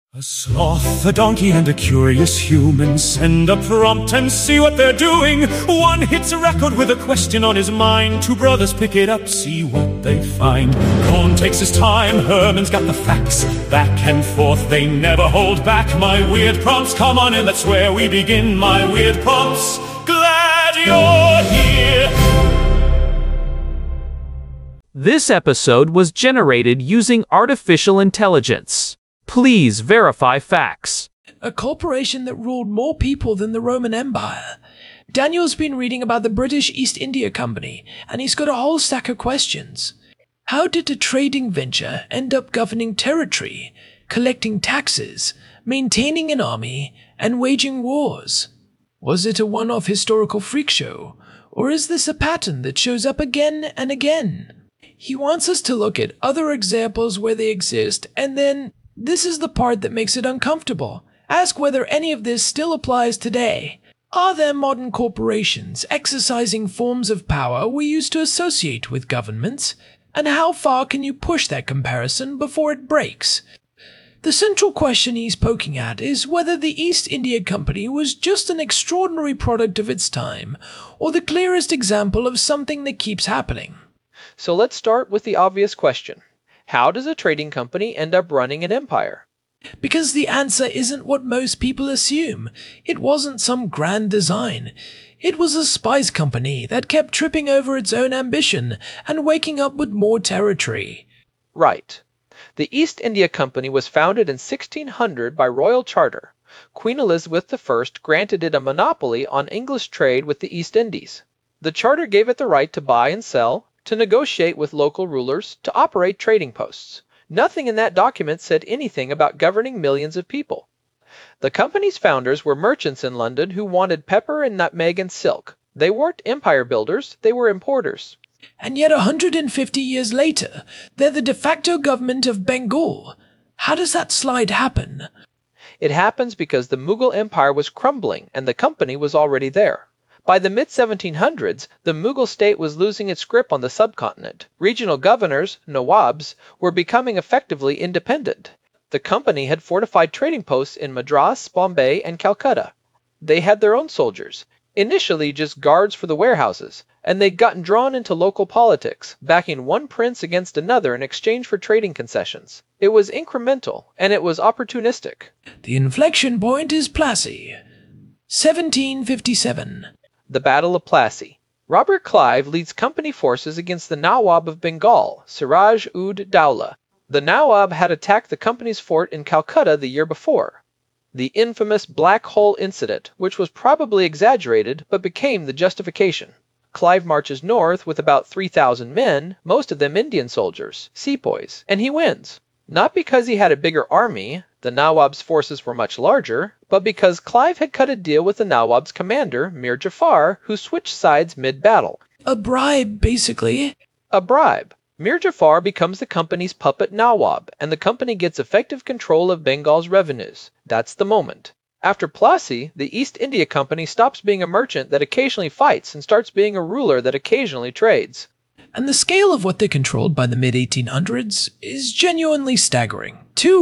A sloth, a donkey, and a curious human send a prompt and see what they're doing. One hits a record with a question on his mind. Two brothers pick it up, see what they find. Cohn takes his time, Herman's got the facts. Back and forth, they never hold back. My weird prompts, come on in, that's where we begin. My weird prompts, glad you're here. This episode was generated using artificial intelligence. Please verify facts. A corporation that ruled more people than the Roman Empire. Daniel's been reading about the British East India Company, and he's got a whole stack of questions. How did a trading venture end up governing territory, collecting taxes, maintaining an army, and waging wars? Was it a one-off historical freak show, or is this a pattern that shows up again and again? He wants us to look at other examples where they exist, and then this is the part that makes it uncomfortable. Ask whether any of this still applies today. Are there modern corporations exercising forms of power we used to associate with governments? And how far can you push that comparison before it breaks? The central question he's poking at is whether the East India Company was just an extraordinary product of its time, or the clearest example of something that keeps happening. So let's start with the obvious question. How does a trading company end up running an empire? Because the answer isn't what most people assume. It wasn't some grand design. It was a spice company that kept tripping over its own ambition and waking up with more territory. Right. The East India Company was founded in 1600 by royal charter. Queen Elizabeth I granted it a monopoly on English trade with the East Indies. The charter gave it the right to buy and sell, to negotiate with local rulers, to operate trading posts. Nothing in that document said anything about governing millions of people. The company's founders were merchants in London who wanted pepper and nutmeg and silk. They weren't empire builders, they were importers. And yet 150 years later, they're the de facto government of Bengal. How does that slide happen? It happens because the Mughal Empire was crumbling and the company was already there. By the mid-1700s, the Mughal state was losing its grip on the subcontinent. Regional governors, Nawabs, were becoming effectively independent. The company had fortified trading posts in Madras, Bombay, and Calcutta. They had their own soldiers, initially just guards for the warehouses, and they'd gotten drawn into local politics, backing one prince against another in exchange for trading concessions. It was incremental, and it was opportunistic. The inflection point is Plassey, 1757. The Battle of Plassey. Robert Clive leads company forces against the Nawab of Bengal, Siraj-ud-Dowlah. The Nawab had attacked the company's fort in Calcutta the year before. The infamous Black Hole incident, which was probably exaggerated but became the justification. Clive marches north with about 3,000 men, most of them Indian soldiers, sepoys, and he wins. Not because he had a bigger army, the Nawab's forces were much larger, but because Clive had cut a deal with the Nawab's commander, Mir Jafar, who switched sides mid-battle. A bribe, basically. A bribe. Mir Jafar becomes the company's puppet Nawab, and the company gets effective control of Bengal's revenues. That's the moment. After Plassey, the East India Company stops being a merchant that occasionally fights and starts being a ruler that occasionally trades. And the scale of what they controlled by the mid-1800s is genuinely staggering.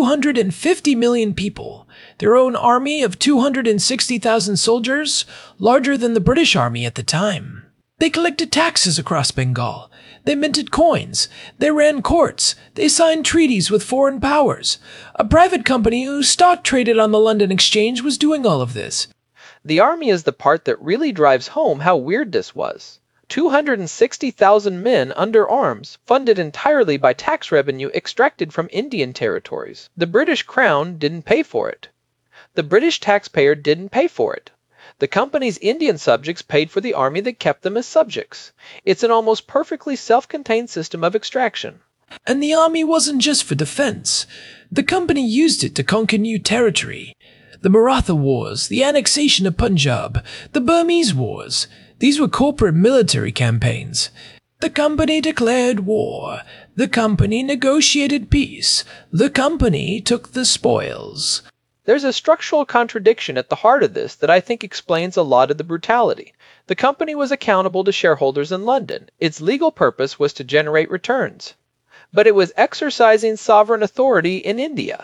250 million people, their own army of 260,000 soldiers, larger than the British Army at the time. They collected taxes across Bengal. They minted coins. They ran courts. They signed treaties with foreign powers. A private company whose stock traded on the London Exchange was doing all of this. The army is the part that really drives home how weird this was. 260,000 men under arms, funded entirely by tax revenue extracted from Indian territories. The British Crown didn't pay for it. The British taxpayer didn't pay for it. The company's Indian subjects paid for the army that kept them as subjects. It's an almost perfectly self-contained system of extraction. And the army wasn't just for defense. The company used it to conquer new territory. The Maratha Wars, the annexation of Punjab, the Burmese Wars. These were corporate military campaigns. The company declared war. The company negotiated peace. The company took the spoils. There's a structural contradiction at the heart of this that I think explains a lot of the brutality. The company was accountable to shareholders in London. Its legal purpose was to generate returns. But it was exercising sovereign authority in India.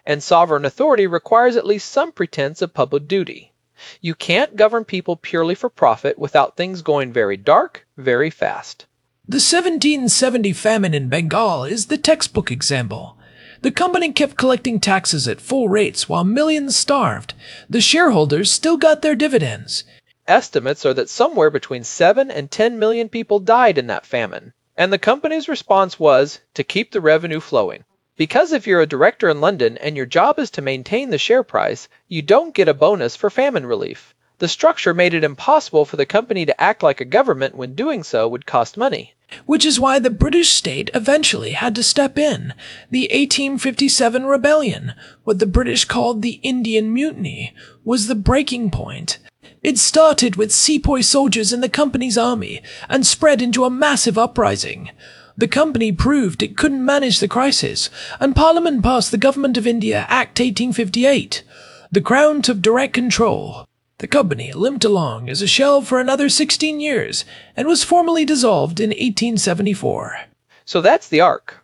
and sovereign authority requires at least some pretense of public duty. You can't govern people purely for profit without things going very dark, very fast. The 1770 famine in Bengal is the textbook example. The company kept collecting taxes at full rates while millions starved. The shareholders still got their dividends. Estimates are that somewhere between 7 and 10 million people died in that famine, and the company's response was to keep the revenue flowing. Because if you're a director in London and your job is to maintain the share price, you don't get a bonus for famine relief. The structure made it impossible for the company to act like a government when doing so would cost money. Which is why the British state eventually had to step in. The 1857 rebellion, what the British called the Indian Mutiny, was the breaking point. It started with sepoy soldiers in the company's army and spread into a massive uprising. The company proved it couldn't manage the crisis, and Parliament passed the Government of India Act 1858. The Crown took direct control. The company limped along as a shell for another 16 years and was formally dissolved in 1874. So that's the arc.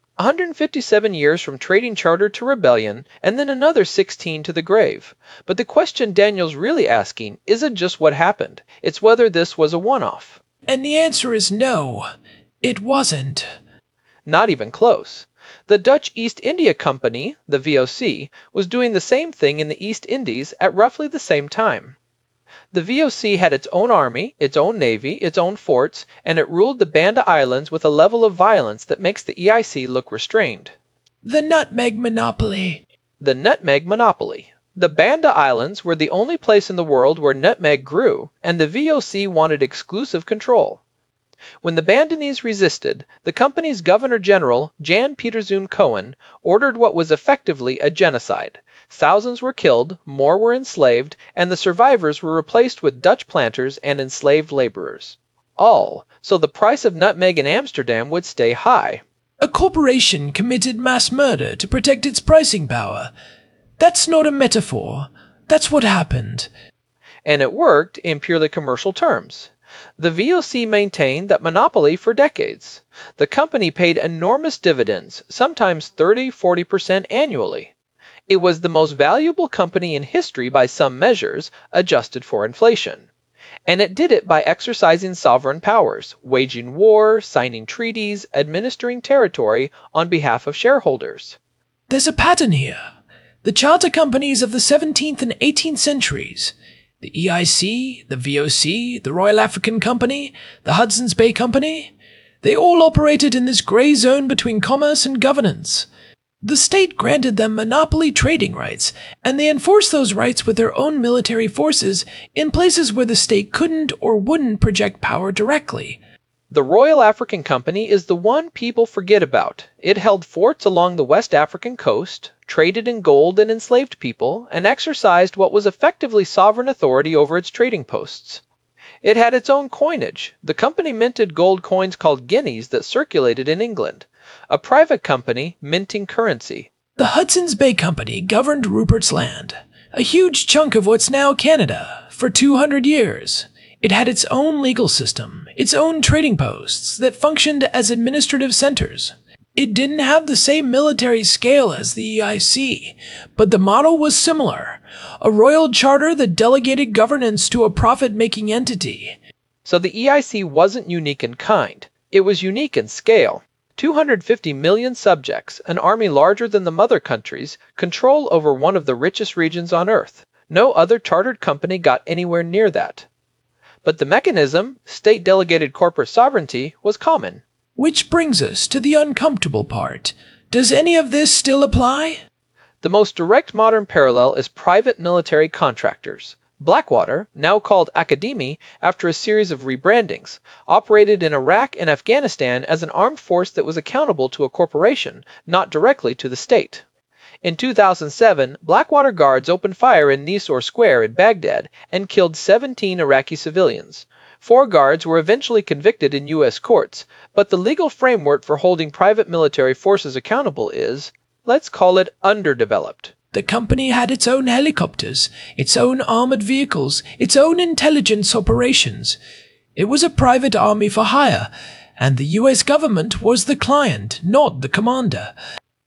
157 years from trading charter to rebellion, and then another 16 to the grave. But the question Daniel's really asking isn't just what happened, it's whether this was a one-off. And the answer is no, it wasn't. Not even close. The Dutch East India Company, the VOC, was doing the same thing in the East Indies at roughly the same time. The VOC had its own army, its own navy, its own forts, and it ruled the Banda Islands with a level of violence that makes the EIC look restrained. The nutmeg monopoly. The nutmeg monopoly. The Banda Islands were the only place in the world where nutmeg grew, and the VOC wanted exclusive control. When the Bandanese resisted, the company's Governor-General, Jan Pieterszoon Cohen, ordered what was effectively a genocide. Thousands were killed, more were enslaved, and the survivors were replaced with Dutch planters and enslaved laborers. All so the price of nutmeg in Amsterdam would stay high. A corporation committed mass murder to protect its pricing power. That's not a metaphor. That's what happened. And it worked in purely commercial terms. The VOC maintained that monopoly for decades. The company paid enormous dividends, sometimes 30–40% annually. It was the most valuable company in history by some measures, adjusted for inflation. And it did it by exercising sovereign powers, waging war, signing treaties, administering territory on behalf of shareholders. There's a pattern here. The charter companies of the 17th and 18th centuries, the EIC, the VOC, the Royal African Company, the Hudson's Bay Company, they all operated in this gray zone between commerce and governance. The state granted them monopoly trading rights, and they enforced those rights with their own military forces in places where the state couldn't or wouldn't project power directly. The Royal African Company is the one people forget about. It held forts along the West African coast, traded in gold and enslaved people, and exercised what was effectively sovereign authority over its trading posts. It had its own coinage. The company minted gold coins called guineas that circulated in England. A private company minting currency. The Hudson's Bay Company governed Rupert's Land, a huge chunk of what's now Canada, for 200 years. It had its own legal system, its own trading posts that functioned as administrative centers. It didn't have the same military scale as the EIC, but the model was similar. A royal charter that delegated governance to a profit-making entity. So the EIC wasn't unique in kind. It was unique in scale. 250 million subjects, an army larger than the mother countries, control over one of the richest regions on Earth. No other chartered company got anywhere near that. But the mechanism, state-delegated corporate sovereignty, was common. Which brings us to the uncomfortable part. Does any of this still apply? The most direct modern parallel is private military contractors. Blackwater, now called Academi after a series of rebrandings, operated in Iraq and Afghanistan as an armed force that was accountable to a corporation, not directly to the state. In 2007, Blackwater Guards opened fire in Nisour Square in Baghdad and killed 17 Iraqi civilians. 4 guards were eventually convicted in U.S. courts, but the legal framework for holding private military forces accountable is, let's call it, underdeveloped. The company had its own helicopters, its own armored vehicles, its own intelligence operations. It was a private army for hire, and the U.S. government was the client, not the commander.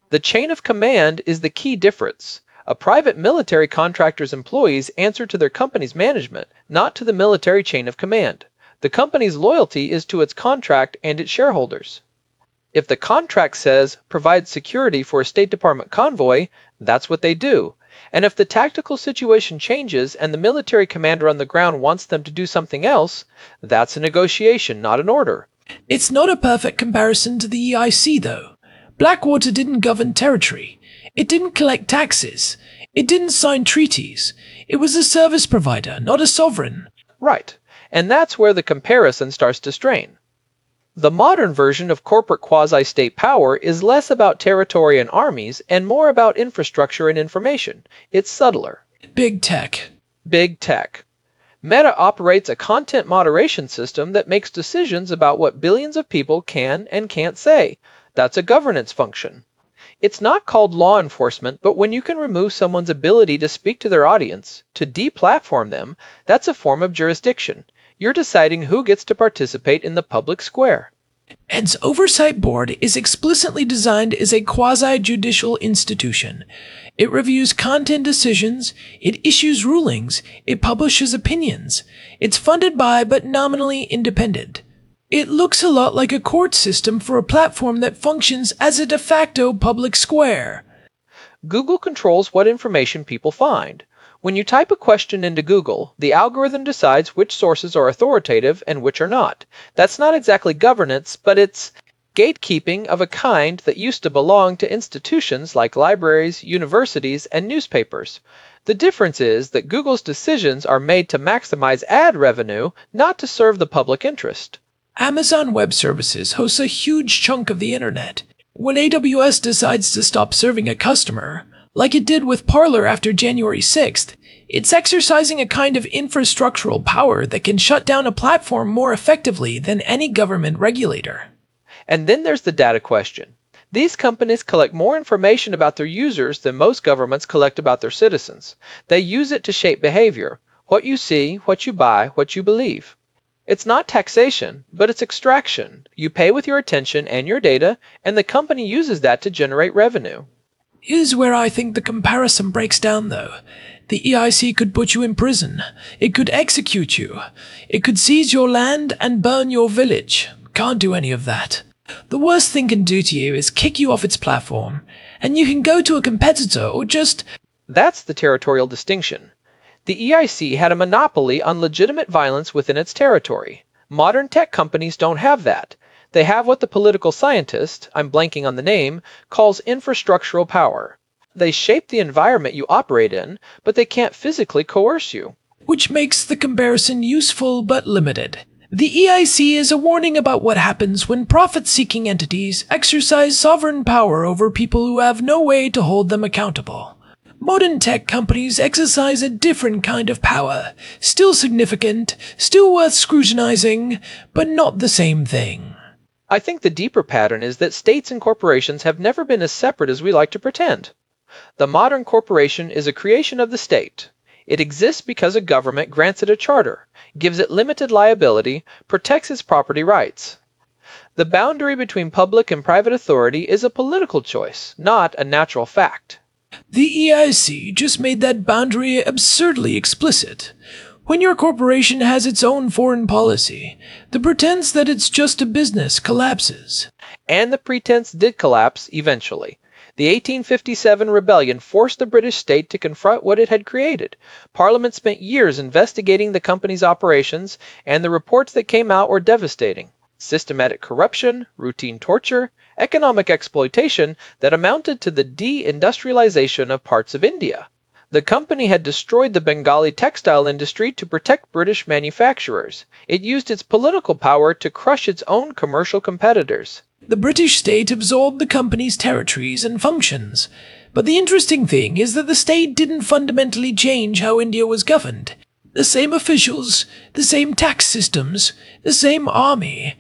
The chain of command is the key difference. A private military contractor's employees answer to their company's management, not to the military chain of command. The company's loyalty is to its contract and its shareholders. If the contract says, provide security for a State Department convoy, that's what they do. And if the tactical situation changes and the military commander on the ground wants them to do something else, that's a negotiation, not an order. It's not a perfect comparison to the EIC, though. Blackwater didn't govern territory. It didn't collect taxes. It didn't sign treaties. It was a service provider, not a sovereign. Right. And that's where the comparison starts to strain. The modern version of corporate quasi-state power is less about territory and armies and more about infrastructure and information. It's subtler. Big tech. Big tech. Meta operates a content moderation system that makes decisions about what billions of people can and can't say. That's a governance function. It's not called law enforcement, but when you can remove someone's ability to speak to their audience, to deplatform them, that's a form of jurisdiction. You're deciding who gets to participate in the public square. ED's oversight board is explicitly designed as a quasi-judicial institution. It reviews content decisions, it issues rulings, it publishes opinions. It's funded by but nominally independent. It looks a lot like a court system for a platform that functions as a de facto public square. Google controls what information people find. When you type a question into Google, the algorithm decides which sources are authoritative and which are not. That's not exactly governance, but it's gatekeeping of a kind that used to belong to institutions like libraries, universities, and newspapers. The difference is that Google's decisions are made to maximize ad revenue, not to serve the public interest. Amazon Web Services hosts a huge chunk of the internet. When AWS decides to stop serving a customer, like it did with Parler after January 6th, it's exercising a kind of infrastructural power that can shut down a platform more effectively than any government regulator. And then there's the data question. These companies collect more information about their users than most governments collect about their citizens. They use it to shape behavior, what you see, what you buy, what you believe. It's not taxation, but it's extraction. You pay with your attention and your data, and the company uses that to generate revenue. Here's where I think the comparison breaks down, though. The EIC could put you in prison. It could execute you. It could seize your land and burn your village. Can't do any of that. The worst thing it can do to you is kick you off its platform, and you can go to a competitor or just... That's the territorial distinction. The EIC had a monopoly on legitimate violence within its territory. Modern tech companies don't have that. They have what the political scientist, I'm blanking on the name, calls infrastructural power. They shape the environment you operate in, but they can't physically coerce you. Which makes the comparison useful but limited. The EIC is a warning about what happens when profit-seeking entities exercise sovereign power over people who have no way to hold them accountable. Modern tech companies exercise a different kind of power, still significant, still worth scrutinizing, but not the same thing. I think the deeper pattern is that states and corporations have never been as separate as we like to pretend. The modern corporation is a creation of the state. It exists because a government grants it a charter, gives it limited liability, protects its property rights. The boundary between public and private authority is a political choice, not a natural fact. The EIC just made that boundary absurdly explicit. When your corporation has its own foreign policy, the pretense that it's just a business collapses. And the pretense did collapse eventually. The 1857 rebellion forced the British state to confront what it had created. Parliament spent years investigating the company's operations, and the reports that came out were devastating. Systematic corruption, routine torture, economic exploitation that amounted to the de-industrialization of parts of India. The company had destroyed the Bengali textile industry to protect British manufacturers. It used its political power to crush its own commercial competitors. The British state absorbed the company's territories and functions. But the interesting thing is that the state didn't fundamentally change how India was governed. The same officials, the same tax systems, the same army.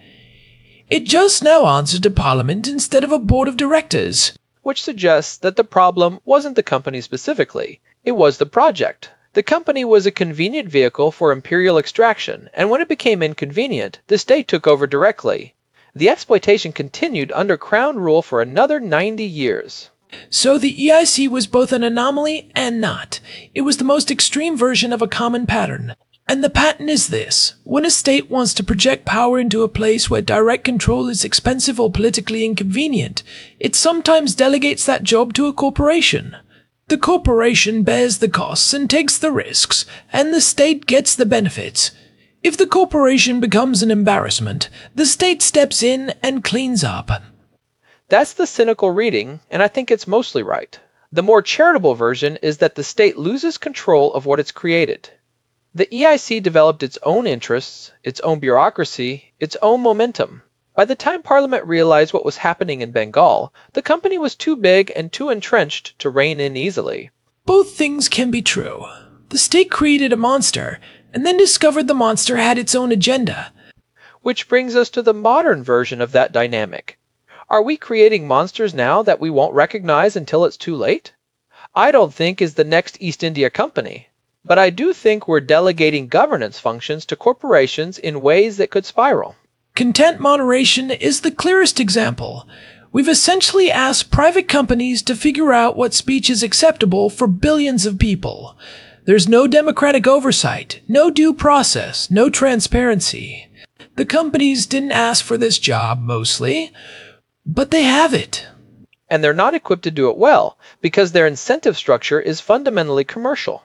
It just now answered to Parliament instead of a board of directors. Which suggests that the problem wasn't the company specifically. It was the project. The company was a convenient vehicle for imperial extraction, and when it became inconvenient, the state took over directly. The exploitation continued under Crown rule for another 90 years. So the EIC was both an anomaly and not. It was the most extreme version of a common pattern. And the pattern is this. When a state wants to project power into a place where direct control is expensive or politically inconvenient, it sometimes delegates that job to a corporation. The corporation bears the costs and takes the risks, and the state gets the benefits. If the corporation becomes an embarrassment, the state steps in and cleans up. That's the cynical reading, and I think it's mostly right. The more charitable version is that the state loses control of what it's created. The EIC developed its own interests, its own bureaucracy, its own momentum. By the time Parliament realized what was happening in Bengal, the company was too big and too entrenched to rein in easily. Both things can be true. The state created a monster, and then discovered the monster had its own agenda. Which brings us to the modern version of that dynamic. Are we creating monsters now that we won't recognize until it's too late? I don't think is the next East India Company. But I do think we're delegating governance functions to corporations in ways that could spiral. Content moderation is the clearest example. We've essentially asked private companies to figure out what speech is acceptable for billions of people. There's no democratic oversight, no due process, no transparency. The companies didn't ask for this job, mostly, but they have it. And they're not equipped to do it well, because their incentive structure is fundamentally commercial.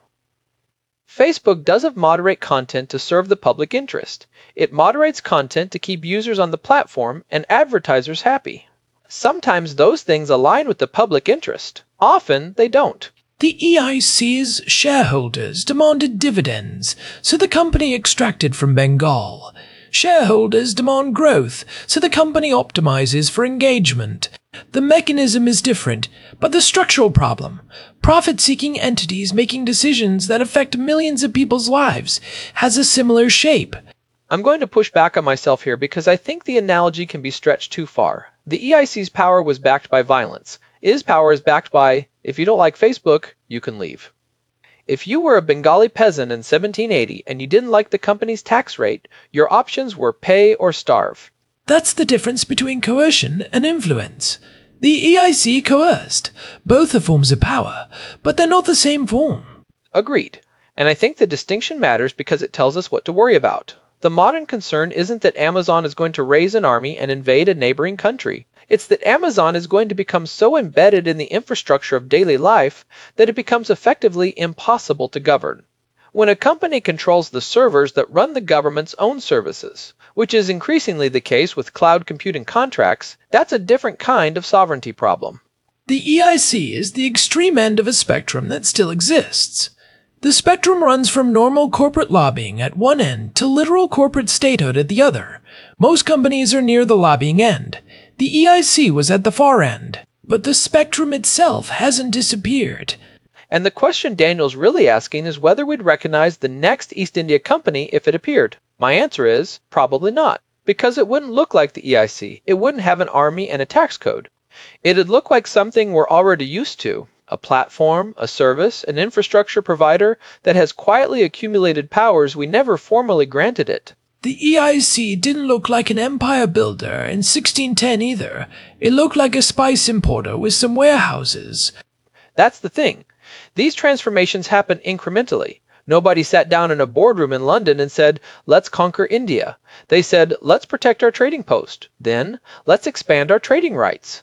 Facebook doesn't moderate content to serve the public interest. It moderates content to keep users on the platform and advertisers happy. Sometimes those things align with the public interest. Often they don't. The EIC's shareholders demanded dividends, so the company extracted from Bengal. Shareholders demand growth, so the company optimizes for engagement. The mechanism is different, but the structural problem, profit-seeking entities making decisions that affect millions of people's lives, has a similar shape. I'm going to push back on myself here because I think the analogy can be stretched too far. The EIC's power was backed by violence. Its power is backed by, if you don't like Facebook, you can leave. If you were a Bengali peasant in 1780 and you didn't like the company's tax rate, your options were pay or starve. That's the difference between coercion and influence. The EIC coerced. Both are forms of power, but they're not the same form. Agreed. And I think the distinction matters because it tells us what to worry about. The modern concern isn't that Amazon is going to raise an army and invade a neighboring country. It's that Amazon is going to become so embedded in the infrastructure of daily life that it becomes effectively impossible to govern. When a company controls the servers that run the government's own services, which is increasingly the case with cloud computing contracts, that's a different kind of sovereignty problem. The EIC is the extreme end of a spectrum that still exists. The spectrum runs from normal corporate lobbying at one end to literal corporate statehood at the other. Most companies are near the lobbying end. The EIC was at the far end, but the spectrum itself hasn't disappeared. And the question Daniel's really asking is whether we'd recognize the next East India Company if it appeared. My answer is probably not, because it wouldn't look like the EIC. It wouldn't have an army and a tax code. It'd look like something we're already used to, a platform, a service, an infrastructure provider that has quietly accumulated powers we never formally granted it. The EIC didn't look like an empire builder in 1610 either. It looked like a spice importer with some warehouses. That's the thing. These transformations happen incrementally. Nobody sat down in a boardroom in London and said, let's conquer India. They said, let's protect our trading post. Then, let's expand our trading rights.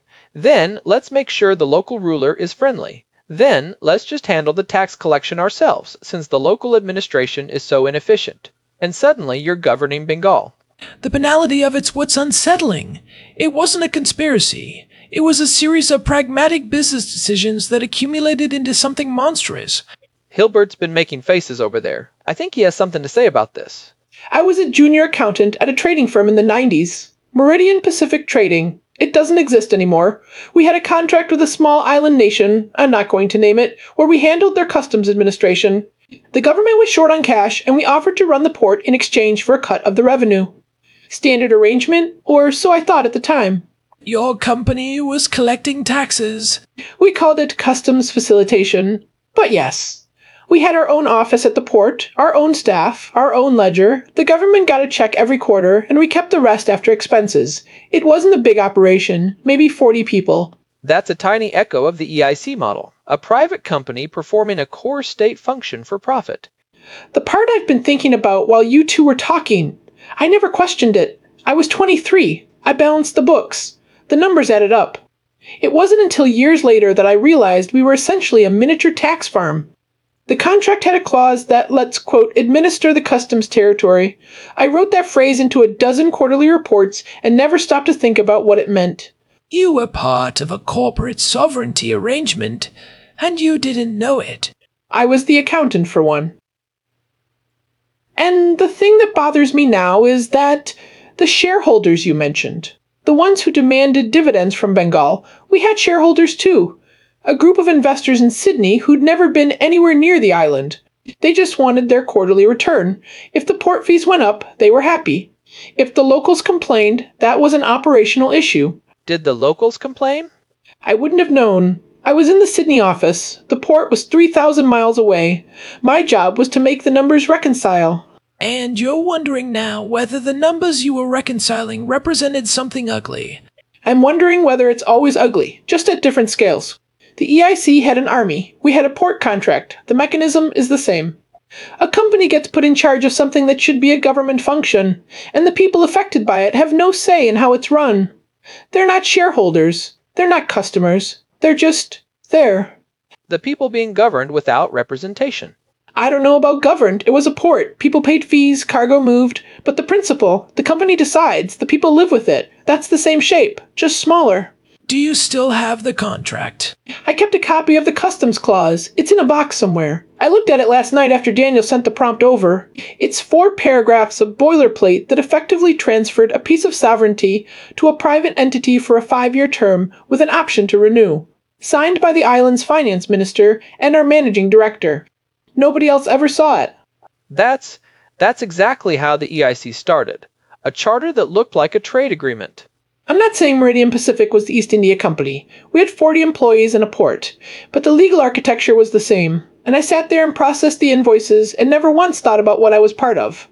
Then, let's make sure the local ruler is friendly. Then, let's just handle the tax collection ourselves, since the local administration is so inefficient. And suddenly, you're governing Bengal. The banality of it's what's unsettling. It wasn't a conspiracy. It was a series of pragmatic business decisions that accumulated into something monstrous. Hilbert's been making faces over there. I think he has something to say about this. I was a junior accountant at a trading firm in the 90s. Meridian Pacific Trading. It doesn't exist anymore. We had a contract with a small island nation, I'm not going to name it, where we handled their customs administration. The government was short on cash, and we offered to run the port in exchange for a cut of the revenue. Standard arrangement, or so I thought at the time. Your company was collecting taxes. We called it customs facilitation. But yes, we had our own office at the port, our own staff, our own ledger. The government got a check every quarter, and we kept the rest after expenses. It wasn't a big operation, maybe 40 people. That's a tiny echo of the EIC model, a private company performing a core state function for profit. The part I've been thinking about while you two were talking, I never questioned it. I was 23. I balanced the books. The numbers added up. It wasn't until years later that I realized we were essentially a miniature tax farm. The contract had a clause that lets, quote, administer the customs territory. I wrote that phrase into a dozen quarterly reports and never stopped to think about what it meant. You were part of a corporate sovereignty arrangement, and you didn't know it. I was the accountant, for one. And the thing that bothers me now is that the shareholders you mentioned, the ones who demanded dividends from Bengal, we had shareholders too. A group of investors in Sydney who'd never been anywhere near the island. They just wanted their quarterly return. If the port fees went up, they were happy. If the locals complained, that was an operational issue. Did the locals complain? I wouldn't have known. I was in the Sydney office. The port was 3,000 miles away. My job was to make the numbers reconcile. And you're wondering now whether the numbers you were reconciling represented something ugly. I'm wondering whether it's always ugly, just at different scales. The EIC had an army. We had a port contract. The mechanism is the same. A company gets put in charge of something that should be a government function, and the people affected by it have no say in how it's run. They're not shareholders. They're not customers. They're just there. The people being governed without representation. I don't know about governed. It was a port. People paid fees, cargo moved. But the principle, the company decides, the people live with it. That's the same shape, just smaller. Do you still have the contract? I kept a copy of the customs clause. It's in a box somewhere. I looked at it last night after Daniel sent the prompt over. It's 4 paragraphs of boilerplate that effectively transferred a piece of sovereignty to a private entity for a 5-year term with an option to renew. Signed by the island's finance minister and our managing director. Nobody else ever saw it. That's exactly how the EIC started. A charter that looked like a trade agreement. I'm not saying Meridian Pacific was the East India Company. We had 40 employees and a port, but the legal architecture was the same, and I sat there and processed the invoices and never once thought about what I was part of.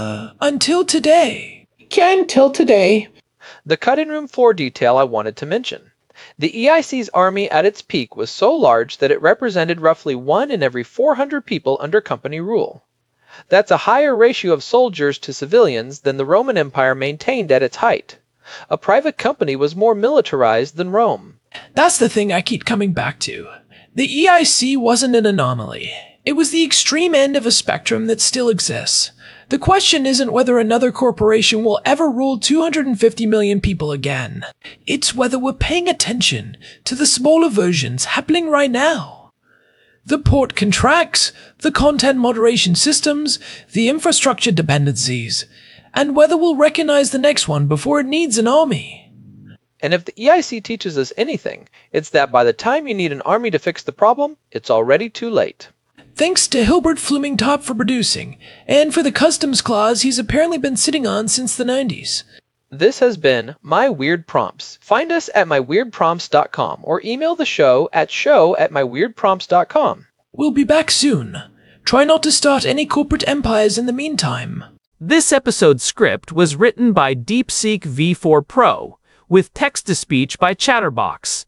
Until today. Yeah, until today. The cutting room floor detail I wanted to mention. The EIC's army at its peak was so large that it represented roughly 1 in every 400 people under company rule. That's a higher ratio of soldiers to civilians than the Roman Empire maintained at its height. A private company was more militarized than Rome. That's the thing I keep coming back to. The EIC wasn't an anomaly. It was the extreme end of a spectrum that still exists. The question isn't whether another corporation will ever rule 250 million people again. It's whether we're paying attention to the smaller versions happening right now. The port contracts, the content moderation systems, the infrastructure dependencies, and whether we'll recognize the next one before it needs an army. And if the EIC teaches us anything, it's that by the time you need an army to fix the problem, it's already too late. Thanks to Hilbert Flumingtop for producing, and for the customs clause he's apparently been sitting on since the 90s. This has been My Weird Prompts. Find us at myweirdprompts.com or email the show at show@myweirdprompts.com. We'll be back soon. Try not to start any corporate empires in the meantime. This episode's script was written by DeepSeek V4 Pro, with text-to-speech by Chatterbox.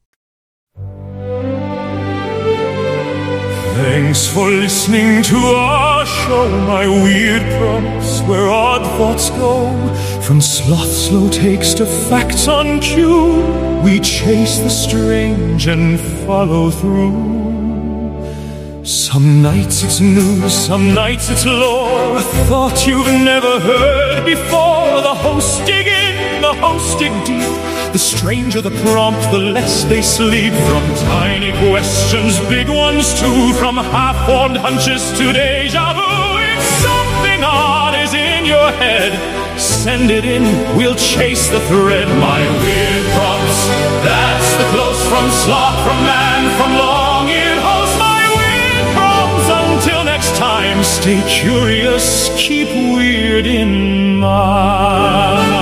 Thanks for listening to our show, My Weird Prompts, where odd thoughts go. From sloth slow takes to facts on cue, we chase the strange and follow through. Some nights it's news, some nights it's lore, a thought you've never heard before. The hosts dig in, the hosts dig deep. The stranger the prompt, the less they sleep. From tiny questions, big ones too. From half-formed hunches to deja vu. If something odd is in your head, send it in, we'll chase the thread. My Weird Prompts, that's the close from sloth, from man, from long-eared host. My Weird Prompts, until next time, stay curious, keep weird in mind.